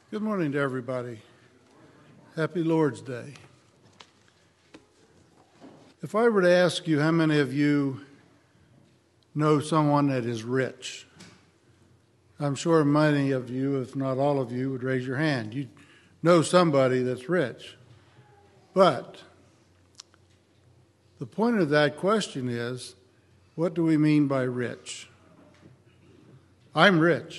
Good morning to everybody. Happy Lord's Day. If I were to ask you how many of you know someone that is rich, I'm sure many of you, if not all of you, would raise your hand. You know somebody that's rich. But the point of that question is, what do we mean by rich? I'm rich.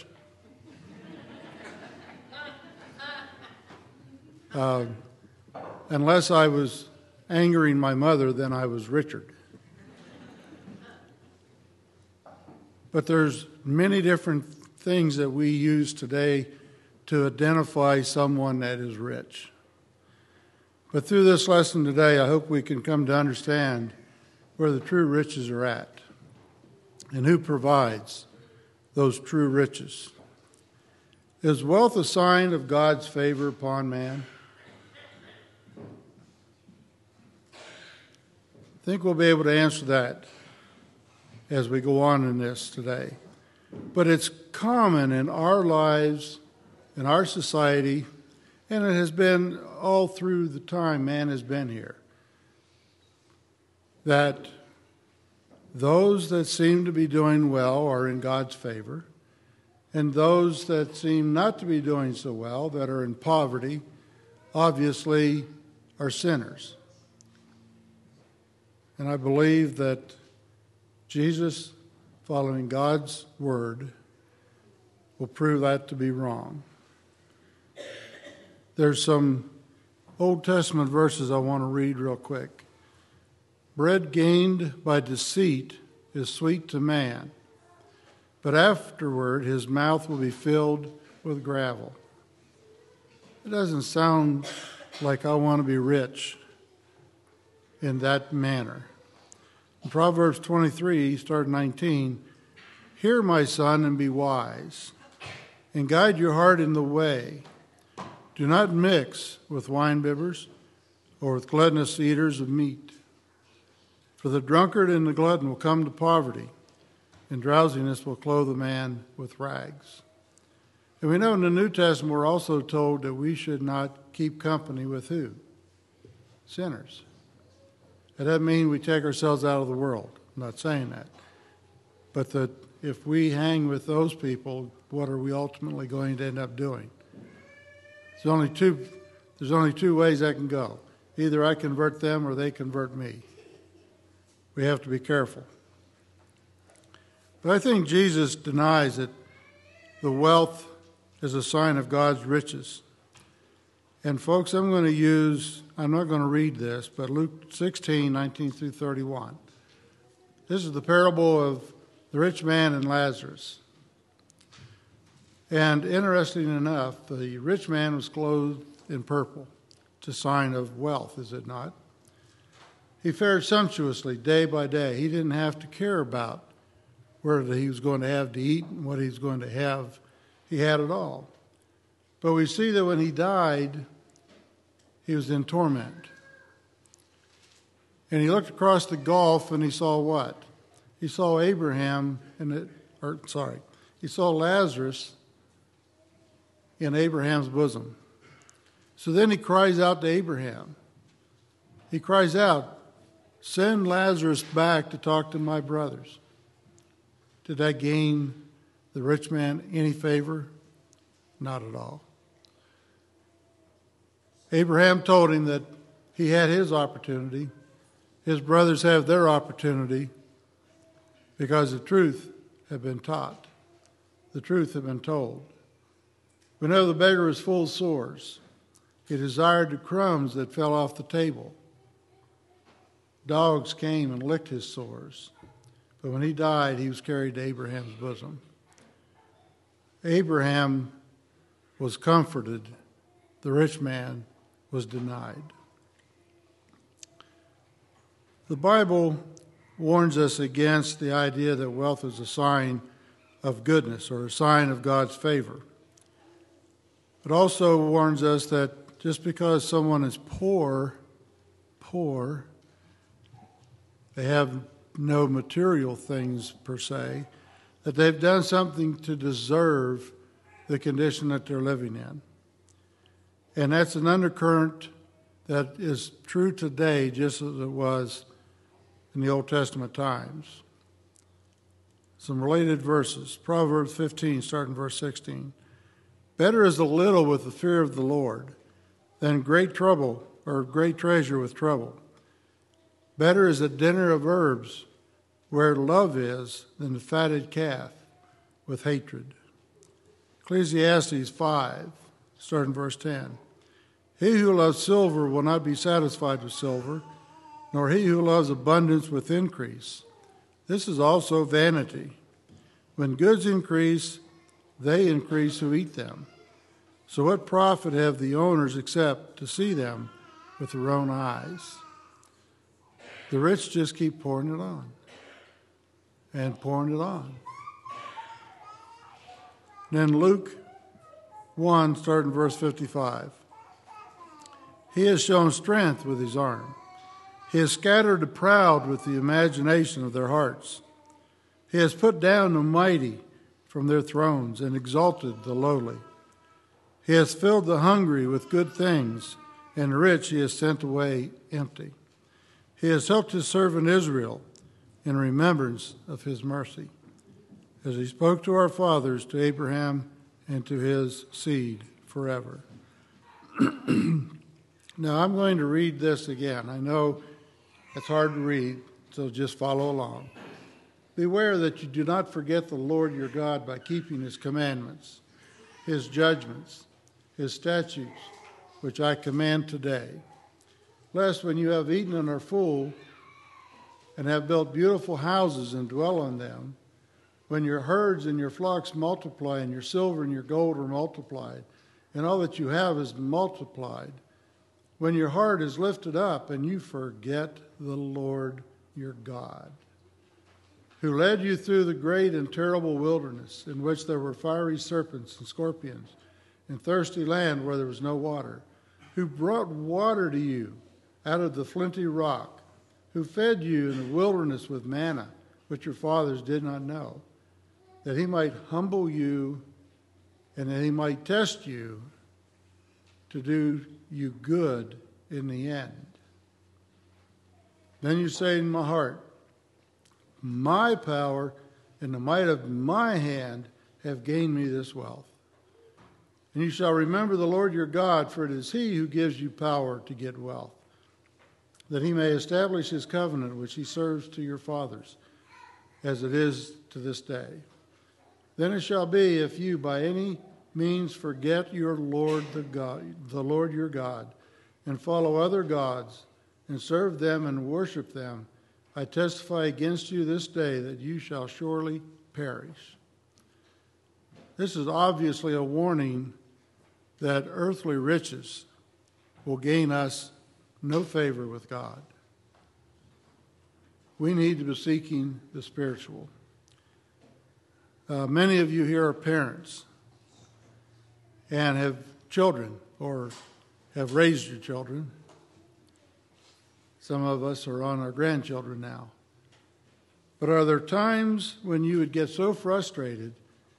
Unless I was angering my mother, then I was Richard. But there's many different things that we use today to identify someone that is rich. But through this lesson today, I hope we can come to understand where the true riches are at and who provides those true riches. Is wealth a sign of God's favor upon man? I think we'll be able to answer that as we go on in this today. But it's common in our lives, in our society, and it has been all through the time man has been here, that those that seem to be doing well are in God's favor, and those that seem not to be doing so well, that are in poverty, obviously are sinners. And I believe that Jesus, following God's word, will prove that to be wrong. There's some Old Testament verses I want to read real quick. Bread gained by deceit is sweet to man, but afterward his mouth will be filled with gravel. It doesn't sound like I want to be rich in that manner. In Proverbs 23, start 19, hear, my son, and be wise, and guide your heart in the way. Do not mix with winebibbers or with gluttonous eaters of meat. For the drunkard and the glutton will come to poverty, and drowsiness will clothe a man with rags. And we know in the New Testament we're also told that we should not keep company with who? Sinners. That doesn't mean we take ourselves out of the world. I'm not saying that. But that if we hang with those people, what are we ultimately going to end up doing? There's only two ways that can go. Either I convert them or they convert me. We have to be careful. But I think Jesus denies that the wealth is a sign of God's riches. And folks, I'm not going to read this, but Luke 16, 19 through 31. This is the parable of the rich man and Lazarus. And interesting enough, the rich man was clothed in purple. It's a sign of wealth, is it not? He fared sumptuously day by day. He didn't have to care about where he was going to have to eat and what he was going to have. He had it all. But we see that when he died, he was in torment. And he looked across the gulf and he saw what? He saw he saw Lazarus in Abraham's bosom. So then he cries out to Abraham. He cries out, send Lazarus back to talk to my brothers. Did that gain the rich man any favor? Not at all. Abraham told him that he had his opportunity. His brothers have their opportunity because the truth had been taught. The truth had been told. We know the beggar was full of sores. He desired the crumbs that fell off the table. Dogs came and licked his sores. But when he died, he was carried to Abraham's bosom. Abraham was comforted. The rich man was denied. The Bible warns us against the idea that wealth is a sign of goodness or a sign of God's favor. It also warns us that just because someone is poor, they have no material things per se, that they've done something to deserve the condition that they're living in. And that's an undercurrent that is true today just as it was in the Old Testament times. Some related verses. Proverbs 15, starting verse 16. Better is a little with the fear of the Lord than great trouble or great treasure with trouble. Better is a dinner of herbs where love is than the fatted calf with hatred. Ecclesiastes 5, starting verse 10. He who loves silver will not be satisfied with silver, nor he who loves abundance with increase. This is also vanity. When goods increase, they increase who eat them. So what profit have the owners except to see them with their own eyes? The rich just keep pouring it on and pouring it on. Then Luke 1, starting verse 55. He has shown strength with his arm. He has scattered the proud with the imagination of their hearts. He has put down the mighty from their thrones and exalted the lowly. He has filled the hungry with good things, and the rich he has sent away empty. He has helped his servant Israel in remembrance of his mercy, as he spoke to our fathers, to Abraham, and to his seed forever. Now, I'm going to read this again. I know it's hard to read, so just follow along. Beware that you do not forget the Lord your God by keeping his commandments, his judgments, his statutes, which I command today. Lest when you have eaten and are full, and have built beautiful houses and dwell in them, when your herds and your flocks multiply, and your silver and your gold are multiplied, and all that you have is multiplied, when your heart is lifted up and you forget the Lord your God, who led you through the great and terrible wilderness, in which there were fiery serpents and scorpions, and thirsty land where there was no water, who brought water to you out of the flinty rock, who fed you in the wilderness with manna, which your fathers did not know, that he might humble you and that he might test you to do you good in the end. Then you say in my heart, my power and the might of my hand have gained me this wealth. And you shall remember the Lord your God, for it is he who gives you power to get wealth, that he may establish his covenant which he serves to your fathers, as it is to this day. Then it shall be, if you by any means forget your Lord the Lord your God, and follow other gods, and serve them and worship them, I testify against you this day that you shall surely perish. This is obviously a warning that earthly riches will gain us no favor with God. We need to be seeking the spiritual. Many of you here are parents and have children or have raised your children. Some of us are on our grandchildren now. But are there times when you would get so frustrated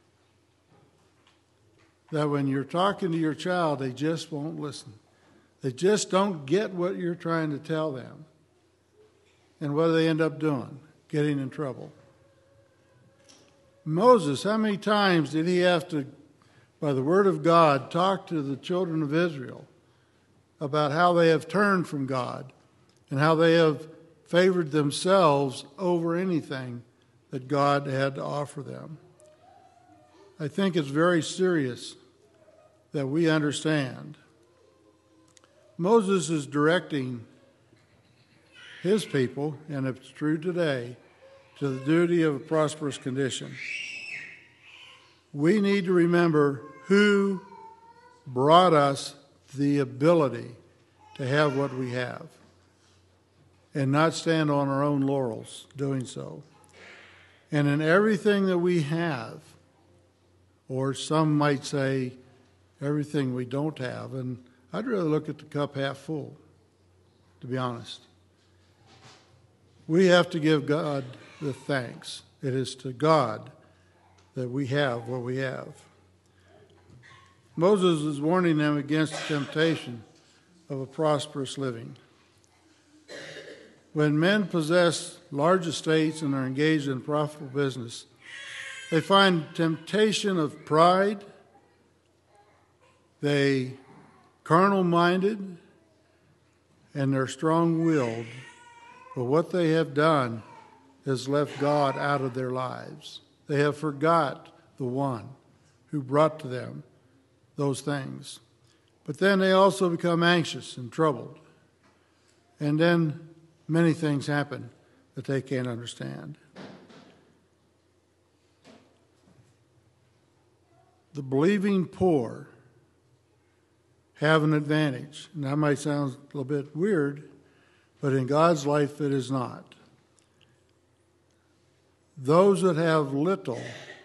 that when you're talking to your child, they just won't listen? They just don't get what you're trying to tell them. And what do they end up doing? Getting in trouble. Moses, how many times did he have to, by the word of God, talk to the children of Israel about how they have turned from God and how they have favored themselves over anything that God had to offer them? I think it's very serious that we understand. Moses is directing his people, and it's true today, to the duty of a prosperous condition. We need to remember who brought us the ability to have what we have and not stand on our own laurels doing so. And in everything that we have, or some might say everything we don't have, and I'd rather look at the cup half full, to be honest. We have to give God the thanks. It is to God that we have what we have. Moses is warning them against the temptation of a prosperous living. When men possess large estates and are engaged in profitable business, they find temptation of pride, they carnal-minded, and they're strong-willed. But what they have done has left God out of their lives. They have forgot the one who brought to them those things. But then they also become anxious and troubled. And then many things happen that they can't understand. The believing poor have an advantage. And that might sound a little bit weird, but in God's life it is not. Those that have little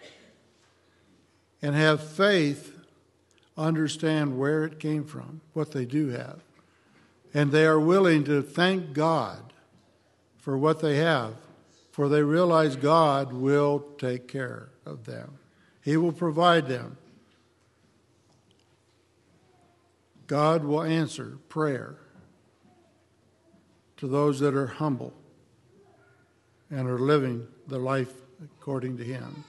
and have faith understand where it came from, what they do have. And they are willing to thank God for what they have, for they realize God will take care of them. He will provide them. God will answer prayer to those that are humble and are living the life according to Him.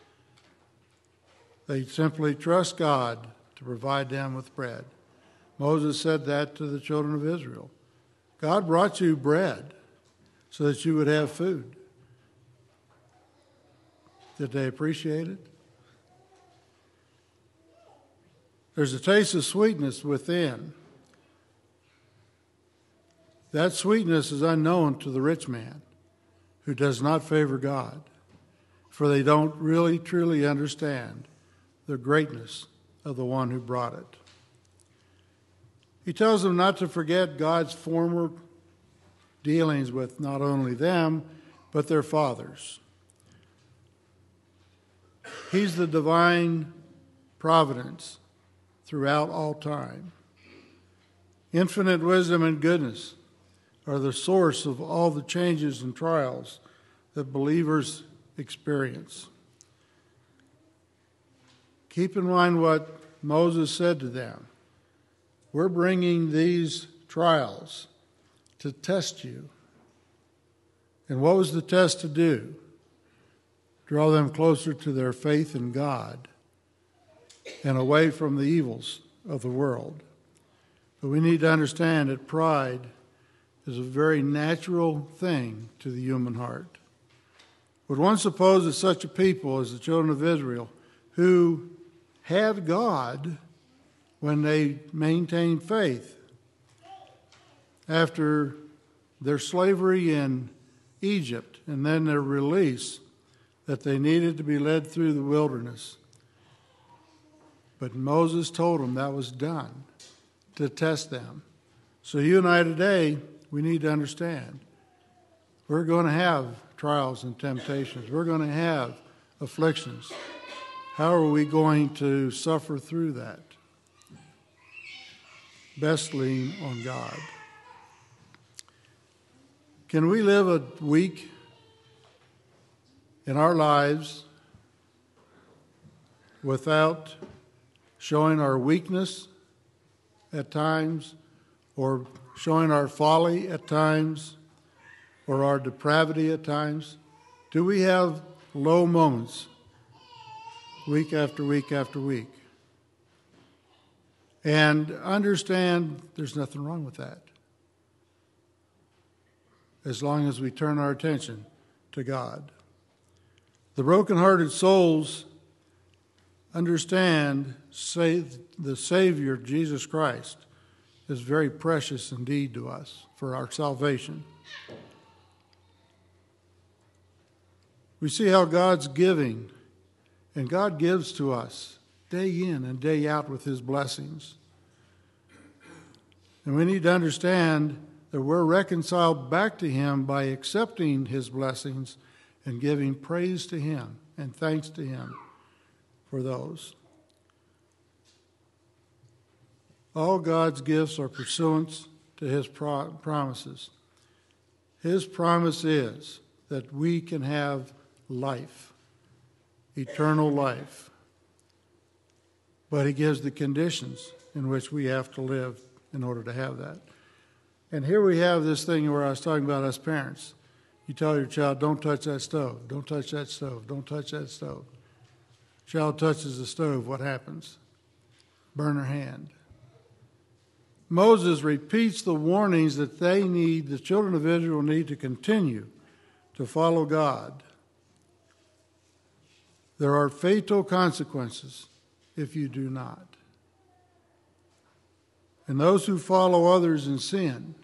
They simply trust God to provide them with bread. Moses said that to the children of Israel. God brought you bread so that you would have food. Did they appreciate it? There's a taste of sweetness within. That sweetness is unknown to the rich man who does not favor God, for they don't really truly understand the greatness of the one who brought it. He tells them not to forget God's former dealings with not only them, but their fathers. He's the divine providence throughout all time. Infinite wisdom and goodness are the source of all the changes and trials that believers experience. Keep in mind what Moses said to them. We're bringing these trials to test you. And what was the test to do? Draw them closer to their faith in God and away from the evils of the world. But we need to understand that pride is a very natural thing to the human heart. Would one suppose that such a people as the children of Israel, who had God when they maintained faith, after their slavery in Egypt and then their release, that they needed to be led through the wilderness? But Moses told them that was done to test them. So you and I today, we need to understand we're going to have trials and temptations. We're going to have afflictions. How are we going to suffer through that? Best lean on God. Can we live a week in our lives without showing our weakness at times, or showing our folly at times, or our depravity at times? Do we have low moments week after week after week? And understand there's nothing wrong with that, as long as we turn our attention to God. The brokenhearted souls understand, say, the Savior, Jesus Christ, is very precious indeed to us for our salvation. We see how God's giving, and God gives to us day in and day out with His blessings. And we need to understand that we're reconciled back to Him by accepting His blessings and giving praise to Him and thanks to Him for those. All God's gifts are pursuant to His promises. His promise is that we can have life, eternal life. but he gives the conditions in which we have to live in order to have that. And here we have this thing where I was talking about us parents. You tell your child, don't touch that stove, don't touch that stove, don't touch that stove. Child touches the stove, what happens? Burn her hand. Moses repeats the warnings that the children of Israel need to continue to follow God. There are fatal consequences if you do not. And those who follow others in sin,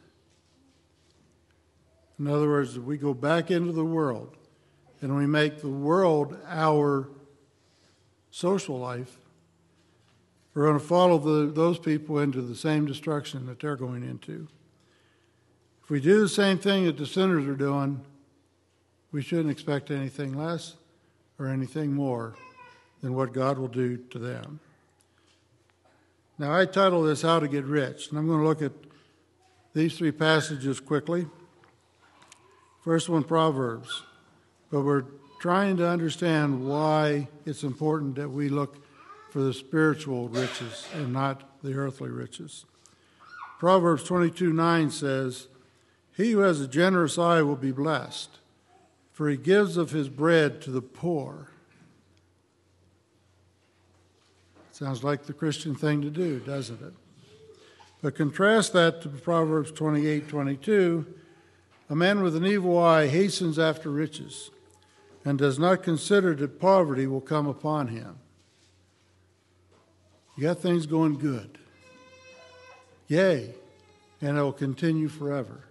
in other words, we go back into the world and we make the world our social life, we're going to follow those people into the same destruction that they're going into. If we do the same thing that the sinners are doing, we shouldn't expect anything less or anything more than what God will do to them. Now, I title this How to Get Rich, and I'm going to look at these three passages quickly. First one, Proverbs. But we're trying to understand why it's important that we look for the spiritual riches and not the earthly riches. Proverbs 22:9 says, "He who has a generous eye will be blessed, for he gives of his bread to the poor." Sounds like the Christian thing to do, doesn't it? But contrast that to Proverbs 28:22. "A man with an evil eye hastens after riches, and does not consider that poverty will come upon him." You got things going good. Yay, and it will continue forever.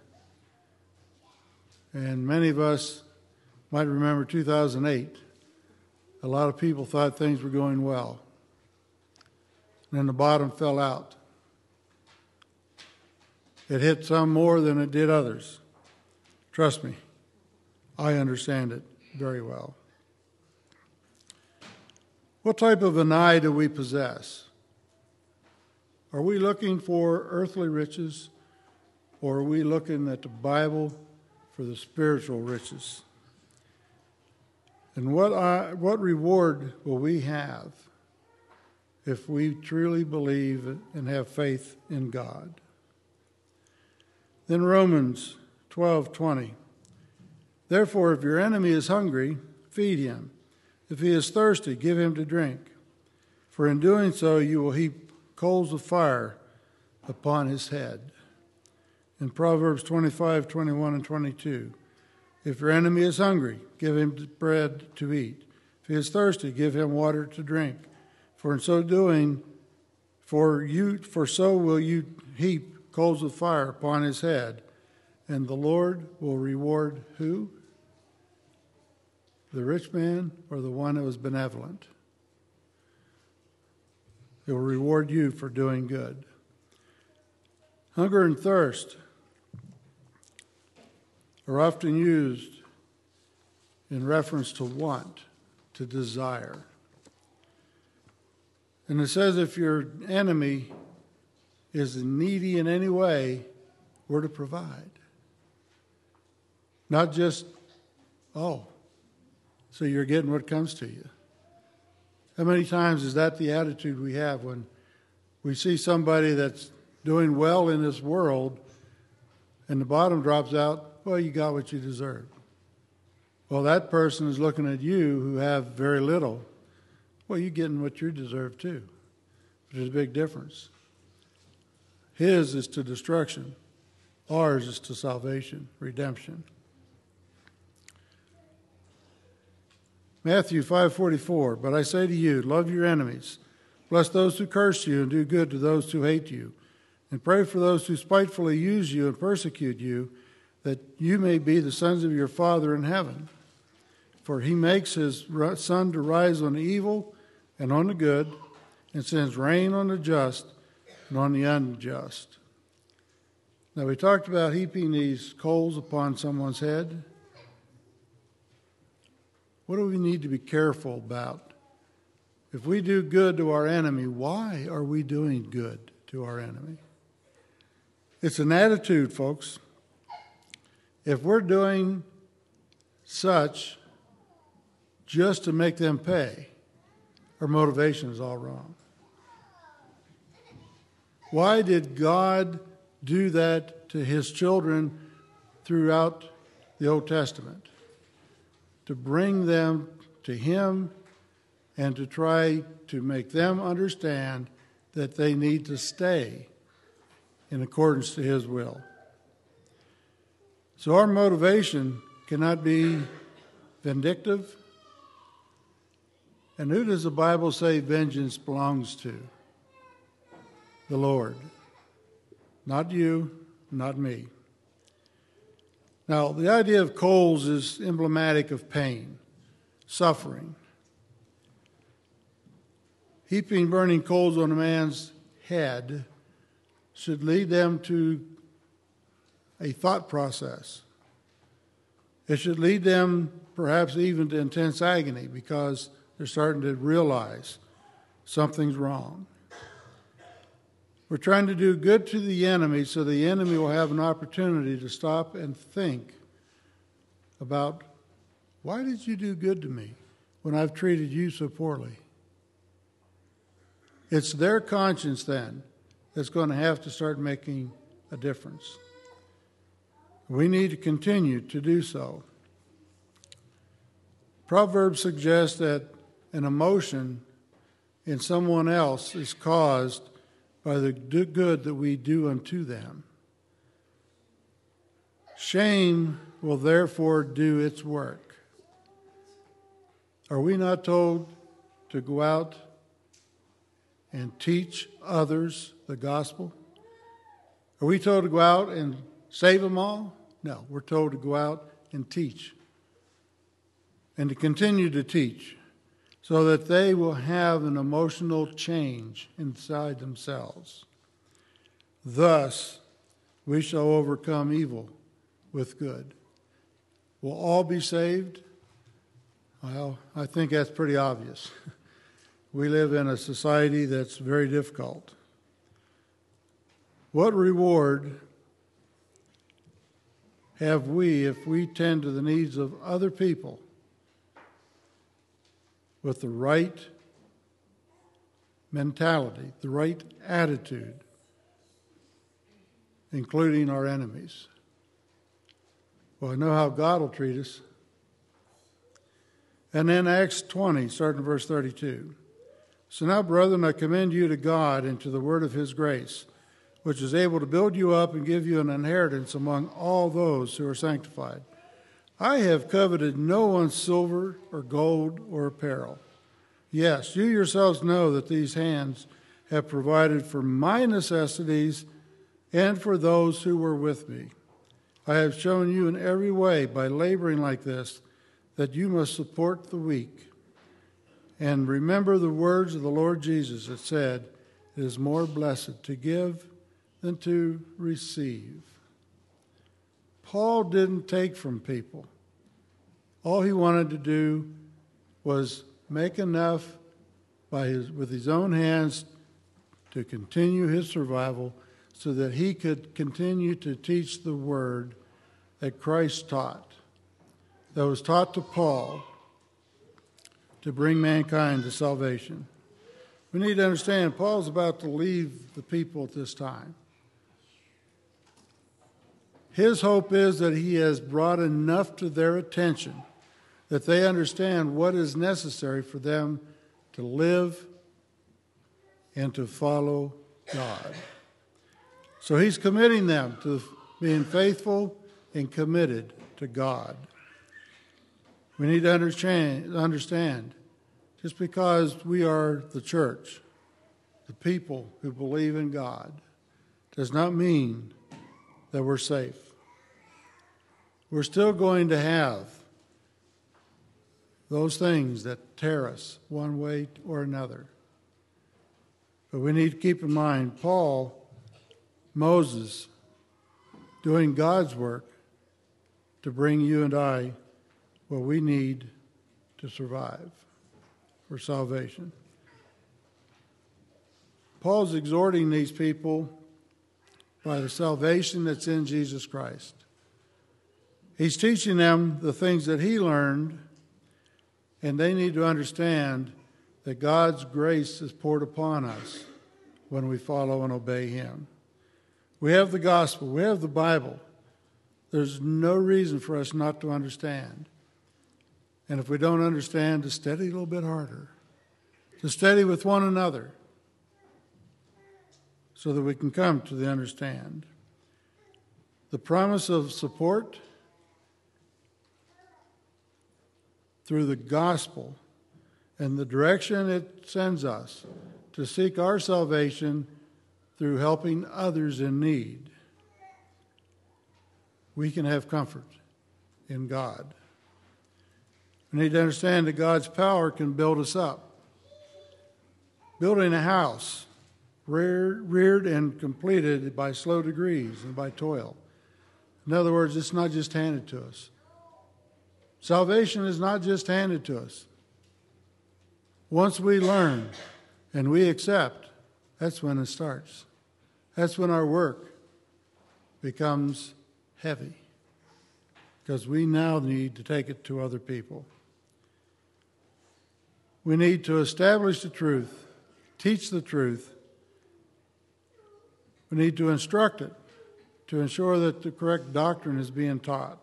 And many of us might remember 2008. A lot of people thought things were going well. And then the bottom fell out. It hit some more than it did others. Trust me, I understand it very well. What type of an eye do we possess? Are we looking for earthly riches, or are we looking at the Bible for the spiritual riches? And what reward will we have if we truly believe and have faith in God? Then Romans 12:20. "Therefore, if your enemy is hungry, feed him. If he is thirsty, give him to drink. For in doing so, you will heap coals of fire upon his head." In Proverbs 25:21 and 22. "If your enemy is hungry, give him bread to eat. If he is thirsty, give him water to drink. For in so doing, for so will you heap coals of fire upon his head, and the Lord will reward" who? The rich man or the one that was benevolent? It will reward you for doing good. Hunger and thirst are often used in reference to want, to desire. And it says if your enemy is needy in any way, we're to provide. Not just, so you're getting what comes to you. How many times is that the attitude we have when we see somebody that's doing well in this world and the bottom drops out? Well, you got what you deserve. Well, that person is looking at you who have very little. Well, you're getting what you deserve too. There's a big difference. His is to destruction. Ours is to salvation, redemption. Matthew 5:44, "But I say to you, love your enemies, bless those who curse you, and do good to those who hate you, and pray for those who spitefully use you and persecute you, that you may be the sons of your Father in heaven. For he makes his sun to rise on the evil and on the good, and sends rain on the just and on the unjust." Now, we talked about heaping these coals upon someone's head. What do we need to be careful about? If we do good to our enemy, why are we doing good to our enemy? It's an attitude, folks. If we're doing such just to make them pay, our motivation is all wrong. Why did God do that to his children throughout the Old Testament? To bring them to him and to try to make them understand that they need to stay in accordance to his will. So our motivation cannot be vindictive. And who does the Bible say vengeance belongs to? The Lord. Not you, not me. Now, the idea of coals is emblematic of pain, suffering. Heaping burning coals on a man's head should lead them to a thought process. It should lead them perhaps even to intense agony because they're starting to realize something's wrong. We're trying to do good to the enemy so the enemy will have an opportunity to stop and think about, why did you do good to me when I've treated you so poorly? It's their conscience then that's going to have to start making a difference. We need to continue to do so. Proverbs suggests that an emotion in someone else is caused by the good that we do unto them. Shame will therefore do its work. Are we not told to go out and teach others the gospel? Are we told to go out and save them all? No, we're told to go out and teach and to continue to teach, so that they will have an emotional change inside themselves. Thus, we shall overcome evil with good. Will all be saved? Well, I think that's pretty obvious. We live in a society that's very difficult. What reward have we if we tend to the needs of other people with the right mentality, the right attitude, including our enemies? Well, I know how God will treat us. And then Acts 20, starting in verse 32. So now, brethren, I commend you to God and to the word of his grace, which is able to build you up and give you an inheritance among all those who are sanctified. I have coveted no one's silver or gold or apparel. Yes, you yourselves know that these hands have provided for my necessities and for those who were with me. I have shown you in every way by laboring like this that you must support the weak. And remember the words of the Lord Jesus that said, it is more blessed to give than to receive. Paul didn't take from people. All he wanted to do was make enough with his own hands to continue his survival so that he could continue to teach the word that Christ taught, that was taught to Paul to bring mankind to salvation. We need to understand Paul's about to leave the people at this time. His hope is that he has brought enough to their attention that they understand what is necessary for them to live and to follow God. So he's committing them to being faithful and committed to God. We need to understand, just because we are the church, the people who believe in God, does not mean that we're safe. We're still going to have those things that tear us one way or another. But we need to keep in mind Paul, Moses, doing God's work to bring you and I what we need to survive for salvation. Paul's exhorting these people by the salvation that's in Jesus Christ. He's teaching them the things that he learned, and they need to understand that God's grace is poured upon us when we follow and obey him. We have the gospel. We have the Bible. There's no reason for us not to understand. And if we don't understand, to study a little bit harder. To study with one another so that we can come to the understand. The promise of support through the gospel and the direction it sends us to seek our salvation through helping others in need. We can have comfort in God. We need to understand that God's power can build us up. Building a house, reared and completed by slow degrees and by toil. In other words, it's not just handed to us. Salvation is not just handed to us. Once we learn and we accept, that's when it starts. That's when our work becomes heavy, because we now need to take it to other people. We need to establish the truth, teach the truth. We need to instruct it to ensure that the correct doctrine is being taught.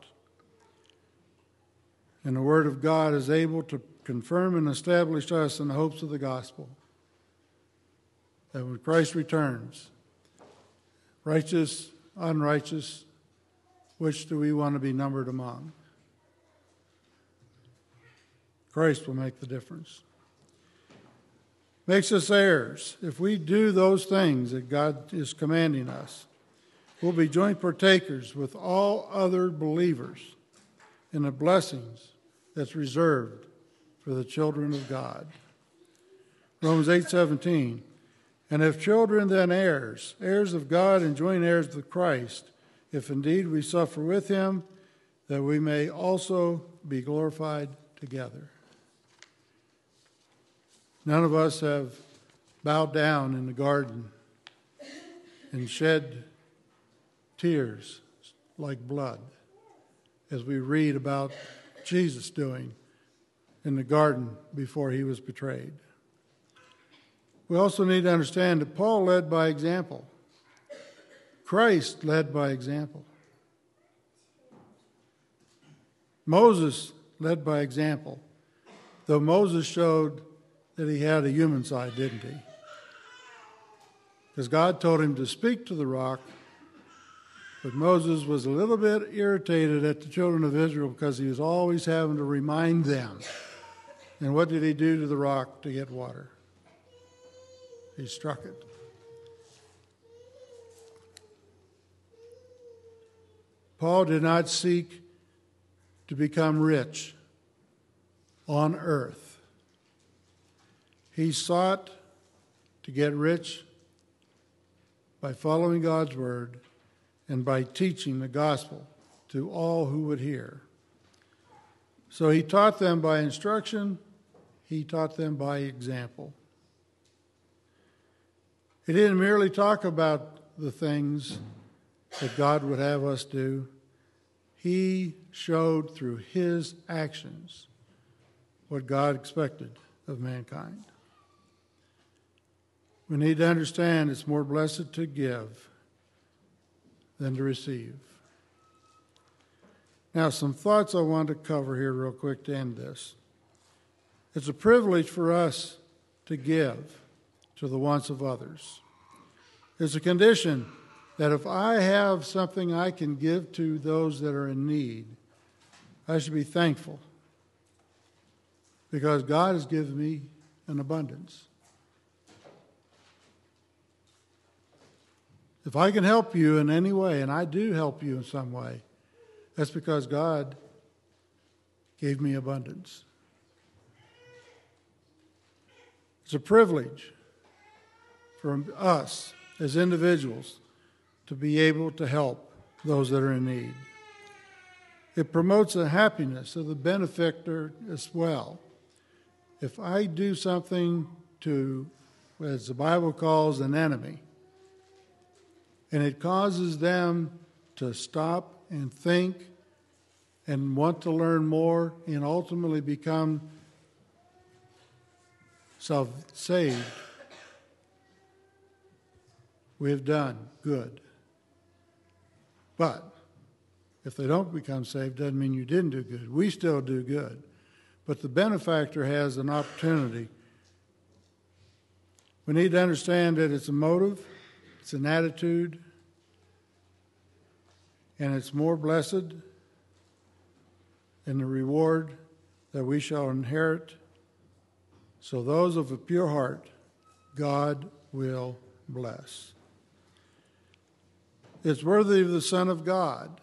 And the Word of God is able to confirm and establish us in the hopes of the gospel. That when Christ returns, righteous, unrighteous, which do we want to be numbered among? Christ will make the difference. Makes us heirs. If we do those things that God is commanding us, we'll be joint partakers with all other believers in the blessings that's reserved for the children of God. Romans 8:17. And if children, then heirs, heirs of God and joint heirs with Christ, if indeed we suffer with him, that we may also be glorified together. None of us have bowed down in the garden and shed tears like blood, as we read about Jesus doing in the garden before he was betrayed. We also need to understand that Paul led by example. Christ led by example. Moses led by example, though Moses showed that he had a human side, didn't he? Because God told him to speak to the rock, but Moses was a little bit irritated at the children of Israel because he was always having to remind them. And what did he do to the rock to get water? He struck it. Paul did not seek to become rich on earth. He sought to get rich by following God's word and by teaching the gospel to all who would hear. So he taught them by instruction, he taught them by example. He didn't merely talk about the things that God would have us do. He showed through his actions what God expected of mankind. We need to understand it's more blessed to give than to receive. Now, some thoughts I want to cover here real quick to end this. It's a privilege for us to give to the wants of others. It's a condition that if I have something I can give to those that are in need, I should be thankful, because God has given me an abundance. If I can help you in any way, and I do help you in some way, that's because God gave me abundance. It's a privilege for us as individuals to be able to help those that are in need. It promotes the happiness of the benefactor as well. If I do something to, as the Bible calls, an enemy, and it causes them to stop and think and want to learn more and ultimately become saved, we have done good. But if they don't become saved, doesn't mean you didn't do good. We still do good. But the benefactor has an opportunity. We need to understand that it's a motive, it's an attitude, and it's more blessed in the reward that we shall inherit. So those of a pure heart, God will bless. It's worthy of the Son of God.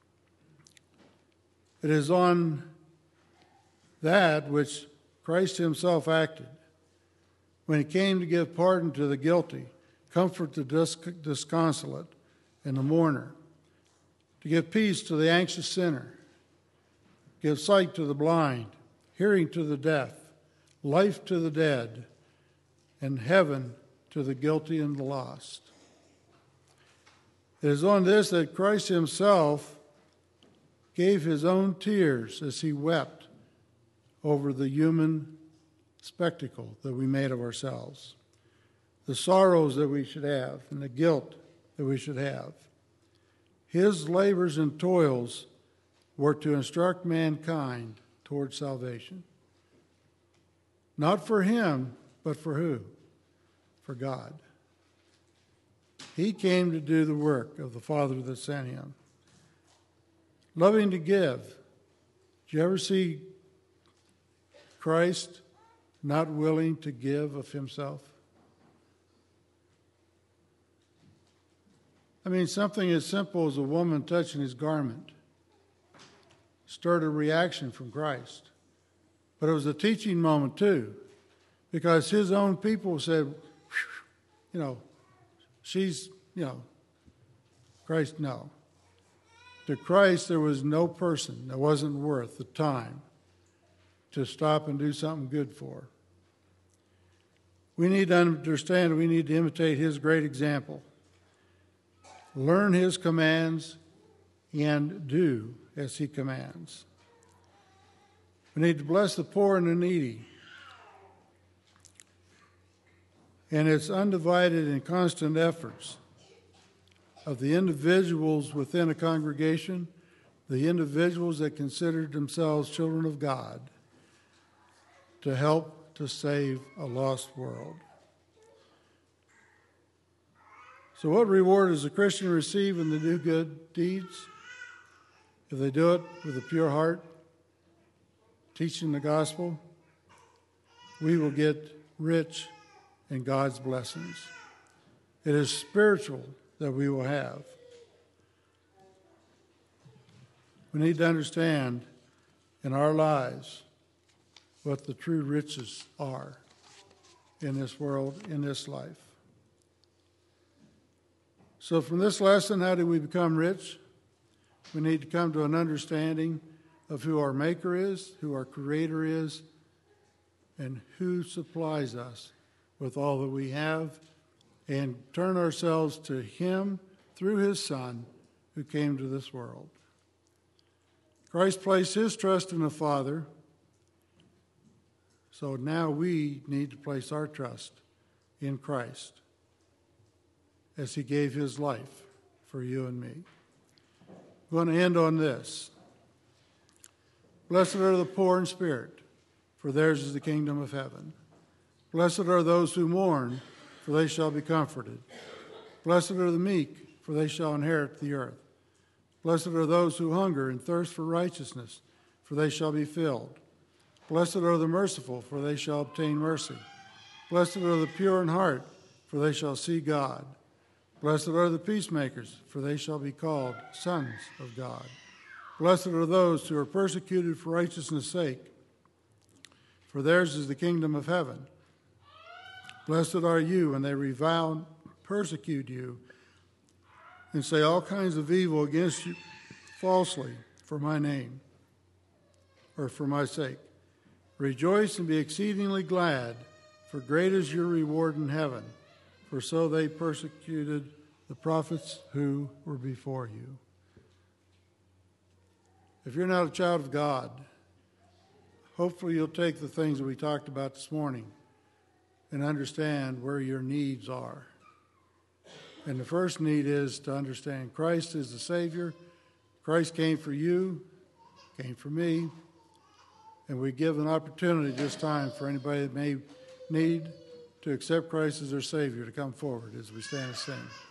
It is on that which Christ himself acted when he came to give pardon to the guilty, comfort the disconsolate and the mourner, to give peace to the anxious sinner, give sight to the blind, hearing to the deaf, life to the dead, and heaven to the guilty and the lost. It is on this that Christ himself gave his own tears as he wept over the human spectacle that we made of ourselves, the sorrows that we should have, and the guilt that we should have. His labors and toils were to instruct mankind toward salvation. Not for him, but for who? For God. He came to do the work of the Father that sent him. Loving to give. Did you ever see Christ not willing to give of himself? I mean, something as simple as a woman touching his garment stirred a reaction from Christ. But it was a teaching moment too, because his own people said, she's, Christ, no. To Christ, there was no person that wasn't worth the time to stop and do something good for. We need to understand, we need to imitate his great example. Learn his commands and do as he commands. We need to bless the poor and the needy. And it's undivided and constant efforts of the individuals within a congregation, the individuals that consider themselves children of God, to help to save a lost world. So what reward does a Christian receive when they do good deeds? If they do it with a pure heart, teaching the gospel, we will get rich in God's blessings. It is spiritual that we will have. We need to understand in our lives what the true riches are in this world, in this life. So from this lesson, how do we become rich? We need to come to an understanding of who our Maker is, who our Creator is, and who supplies us with all that we have, and turn ourselves to him through his Son who came to this world. Christ placed his trust in the Father, so now we need to place our trust in Christ as he gave his life for you and me. I'm going to end on this. Blessed are the poor in spirit, for theirs is the kingdom of heaven. Blessed are those who mourn, for they shall be comforted. Blessed are the meek, for they shall inherit the earth. Blessed are those who hunger and thirst for righteousness, for they shall be filled. Blessed are the merciful, for they shall obtain mercy. Blessed are the pure in heart, for they shall see God. Blessed are the peacemakers, for they shall be called sons of God. Blessed are those who are persecuted for righteousness' sake, for theirs is the kingdom of heaven. Blessed are you when they revile and persecute you and say all kinds of evil against you falsely for my name, or for my sake. Rejoice and be exceedingly glad, for great is your reward in heaven, for so they persecuted the prophets who were before you. If you're not a child of God, hopefully you'll take the things that we talked about this morning and understand where your needs are. And the first need is to understand Christ is the Savior. Christ came for you, came for me. And we give an opportunity this time for anybody that may need to accept Christ as their Savior to come forward as we stand and sing.